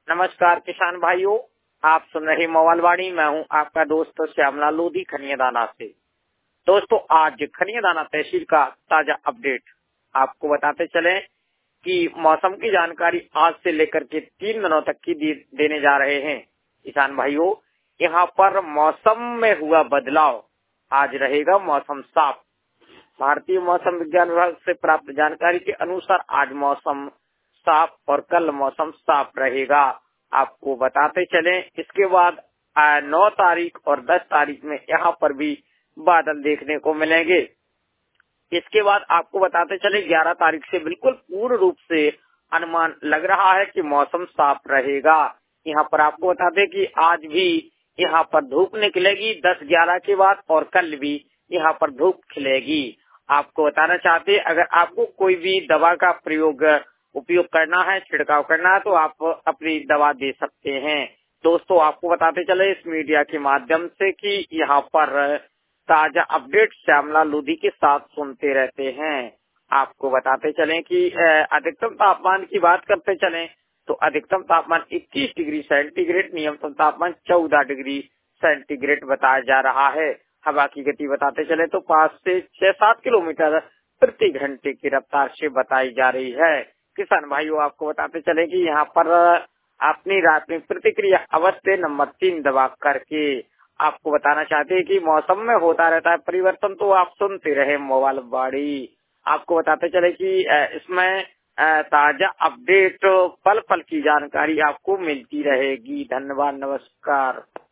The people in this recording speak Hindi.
नमस्कार किसान भाइयों, आप सुन रहे मोबाइलवाणी। मैं हूं आपका दोस्त श्यामलाल लोधी खनियादाना से। दोस्तों, आज खनियादाना तहसील का ताजा अपडेट आपको बताते चले कि मौसम की जानकारी आज से लेकर के 3 दिनों तक की देने जा रहे हैं। किसान भाइयों, यहाँ पर मौसम में हुआ बदलाव, आज रहेगा मौसम साफ। भारतीय मौसम विज्ञान विभाग से प्राप्त जानकारी के अनुसार आज मौसम साफ और कल मौसम साफ रहेगा। आपको बताते चलें, इसके बाद 9 तारीख और 10 तारीख में यहाँ पर भी बादल देखने को मिलेंगे। इसके बाद आपको बताते चले 11 तारीख से बिल्कुल पूर्ण रूप से अनुमान लग रहा है कि मौसम साफ रहेगा। यहाँ पर आपको बताते कि आज भी यहाँ पर धूप निकलेगी 10-11 के बाद, और कल भी यहाँ पर धूप खिलेगी। आपको बताना चाहते हैं, अगर आपको कोई भी दवा का उपयोग करना है, छिड़काव करना है, तो आप अपनी दवा दे सकते हैं। दोस्तों, आपको बताते चले इस मीडिया के माध्यम से कि यहाँ पर ताजा अपडेट श्यामलाल लोधी के साथ सुनते रहते हैं। आपको बताते चलें कि अधिकतम तापमान की बात करते चलें तो अधिकतम तापमान 21 डिग्री सेंटीग्रेड, न्यूनतम तापमान 14 डिग्री सेंटीग्रेड बताया जा रहा है। हवा की गति बताते चले तो 5 से 6-7 किलोमीटर प्रति घंटे की रफ्तार से बताई जा रही है। किसान भाइयों, आपको बताते चले कि यहाँ पर अपनी रात में प्रतिक्रिया अवश्य नंबर 3 दबा करके आपको बताना चाहते हैं कि मौसम में होता रहता है परिवर्तन, तो आप सुनते रहे मोबाइलवाणी। आपको बताते चले कि इसमें ताजा अपडेट, पल पल की जानकारी आपको मिलती रहेगी। धन्यवाद, नमस्कार।